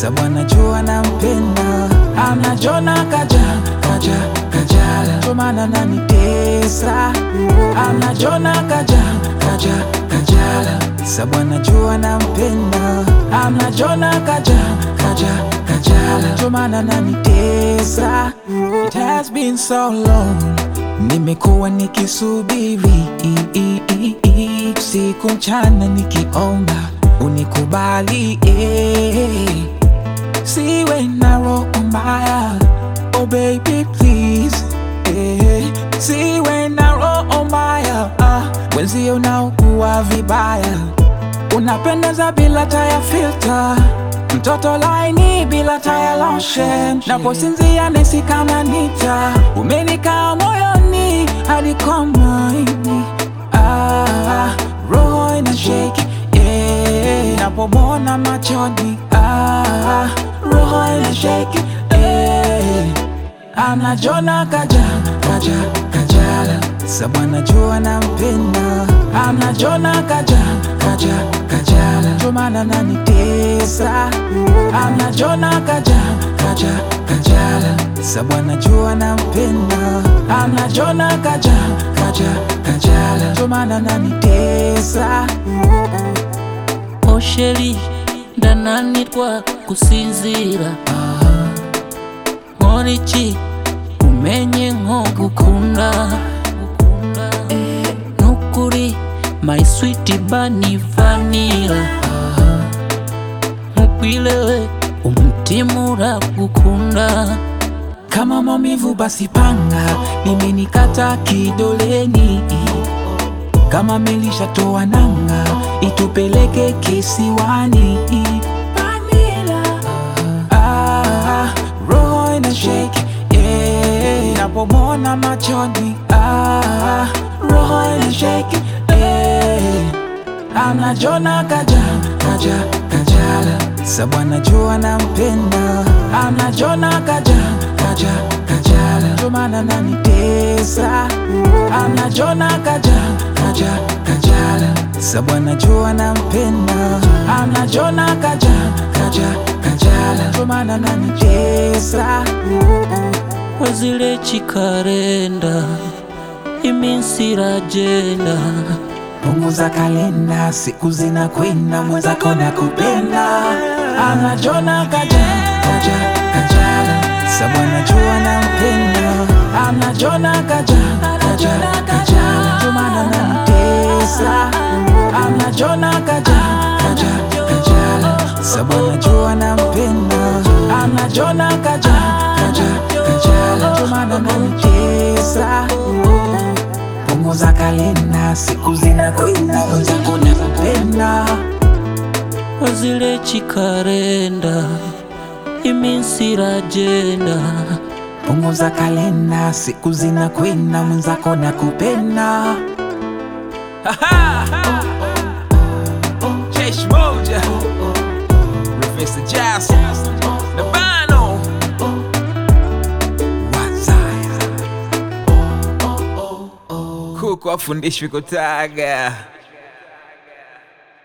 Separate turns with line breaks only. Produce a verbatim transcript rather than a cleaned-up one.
sababu anajua nampenda. Anajona kaja, kaja, kajala, ndio maana ananitesa. Anajona kaja, kaja, kajala, sababu anajua nampenda. Anajona kaja, kaja, kajala, ndio maana ananitesa. It has been so long, nimekuwa nikisubiri siku mchana nikiomba unikubali, eh. Siwe na roho mbaya, oh baby please, eh. Siwe na roho mbaya, ah. Wenzio unaokuwa vibaya, unapendeza bila taya filter, mtoto laini bila taya lotion. Naposinzia nahisi kama nita, umenikaa moyoni hadi kwa maini, ah. Roho ina shake, yeah. Napomwona machoni, ah. Roho ina shake, yeah. Anajona kaja, kaja, kajala, sababu anajua nampenda. Anajona kaja, kaja, kajala, ndio maana ananitesa. Anajona kaja, kaja, kajala, sababu anajua nampenda. Anajona kaja, kaja, kajala, ndio maana ananitesa.
Osheri ndananirwa kusinzira, Morichi umenye nko gukunda, nukuri my sweet bunny vanilla, mukwilewe umutima uragukunda.
Kama maumivu basi panga, nimenikata kidoleni. Kama melishatoa nanga, itupeleke kisiwani. Vanilla, ah, roho ina shake, yeah. Napomwona machoni, ah, roho ina shake, yeah. Anajona kaja, kaja, kajala, sababu anajua nampenda. Anajona kaja, kaja, kajala, ndio maana ananitesa. Anajona kaja, kaja, kajala, sababu anajua nampenda. Anajona kaja, kaja, kajala, ndio maana ananitesa.
Wazile chikarenda iminsi iragenda,
punguza kalenda, siku zinakwenda, mwenzako nakupenda. Anajona kaja, kaja, kajala, sababu anajua nampenda. Anajona kaja, kaja, kajala, ndio maana ananitesa. Anajona kaja, kaja, kajala, sababu anajua nampenda. Anajona kaja, kaja, kajala, ndio maana ananitesa. Punguza kalenda, siku zinakwenda, mwenzako nakupenda.
wazile chikarenda iminsi iragenda,
punguza kalenda, siku zinakwenda, mwenzako nakupenda. Jesh Moja, Professor Jazz, Nabano, Wazaya, kuku afundishwi kutaga.